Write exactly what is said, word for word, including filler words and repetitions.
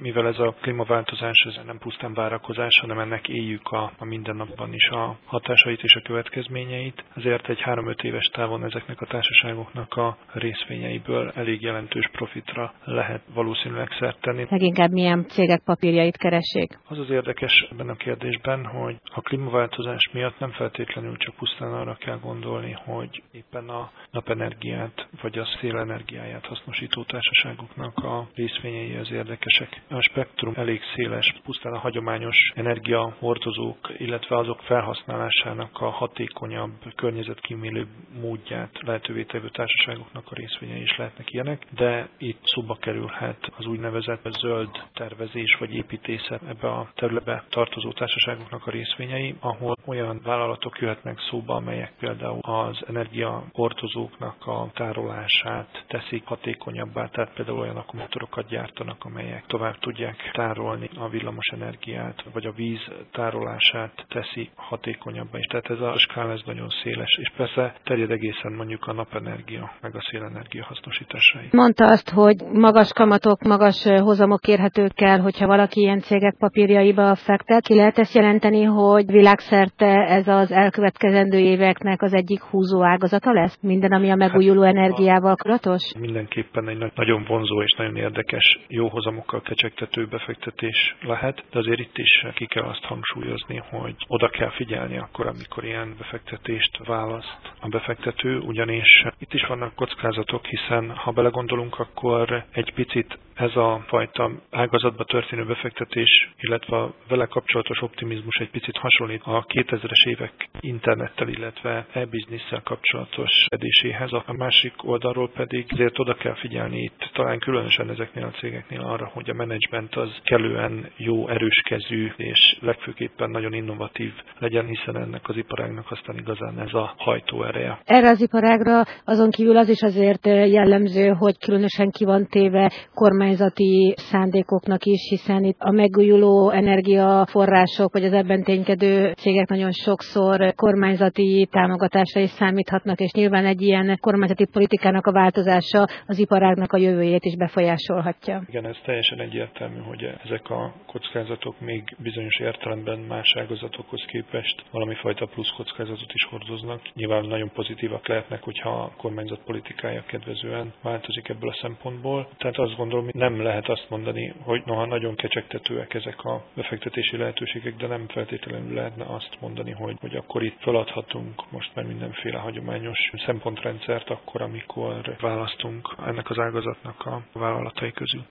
mivel ez a klímaváltozás ez nem pusztán várakozás, hanem ennek éljük a, a mindennapban is a hatásait és a következményeit, ezért egy három-öt éves távon ezeknek a társaságoknak a részvényeiből elég jelentős profitra lehet valószínűleg szert tenni. Leginkább milyen cégek papírjait keressék? Az az érdekes ebben a kérdésben, hogy a klímaváltozás miatt nem feltétlenül csak pusztán arra kell gondolni, hogy éppen a napenergiát vagy a szélenergiáját hasznosító társaságoknak a részvényei az érdekesek. A spektrum elég széles, pusztán a hagyományos energiahordozók, illetve azok felhasználásának a hatékonyabb, környezetkímélő módját lehetővé tevő társaságoknak a részvényei is lehetnek ilyenek, de itt szóba kerülhet az úgynevezett zöld tervezés vagy építészet ebbe a területbe tartozó társaságoknak a részvényei, ahol olyan vállalatok jöhetnek szóba, amelyek például az energiahordozóknak a tárolását teszik hatékonyabbá, tehát például olyan akkumulátorokat gyártanak, amelyek tovább tudják tárolni a villamos energiát, vagy a víz tárolását teszi hatékonyabbá is. Tehát ez a skál ez nagyon széles, és persze terjed egészen mondjuk a napenergia, meg a szélenergia hasznosításai. Mondta azt, hogy magas kamatok, magas hozamok érhetők el, hogyha valaki ilyen cégek papírjaiba fektet. Ki lehet ezt jelenteni, hogy világszerte ez az elkövetkezendő éveknek az egyik húzó ágazata lesz? Minden, ami a megújuló hát, energiával kapcsolatos? Mindenképpen egy nagyon vonzó és nagyon érdekes, jó hozamokkal kecsegtető befektetés lehet, de azért itt is ki kell azt hangsúlyozni, hogy oda kell figyelni akkor, amikor ilyen befektetést választ a befektető, ugyanis itt is vannak kockázatok, hiszen ha belegondolunk, akkor egy picit ez a fajta ágazatba történő befektetés, illetve a vele kapcsolatos optimizmus egy picit hasonlít a kétezres évek internettel, illetve e-businesszel kapcsolatos edéséhez. A másik oldalról pedig azért oda kell figyelni itt, talán különösen ezeknél a cégeknél arra, hogy a menedzsment az kellően jó, erőskezű, és legfőképpen nagyon innovatív legyen, hiszen ennek az iparágnak aztán igazán ez a hajtóereje. Erre az iparágra azon kívül az is azért jellemző, hogy különösen ki van téve kormányzati szándékoknak is, hiszen itt a megújuló energiaforrások, vagy az ebben ténykedő cégek nagyon sokszor kormányzati támogatásra is számíthatnak, és nyilván egy ilyen kormányzati politikának a változása az iparágnak a jövőjét is befolyásolhatja. Igen, ez teljesen egyértelmű, hogy ezek a kockázatok még bizonyos értelemben más ágazatokhoz képest valami fajta plusz kockázatot is hordoznak. Nyilván nagyon pozitívak lehetnek, hogyha a kormányzat politikája kedvezően változik ebből a szempontból. Tehát azt gondolom, hogy nem lehet azt mondani, hogy noha nagyon kecsegtetőek ezek a befektetési lehetőségek, de nem feltétlenül lehetne azt mondani, hogy, hogy akkor itt feladhatunk most már mindenféle hagyományos szempontrendszert akkor, amikor választunk ennek az ágazatnak a vállalatai közül.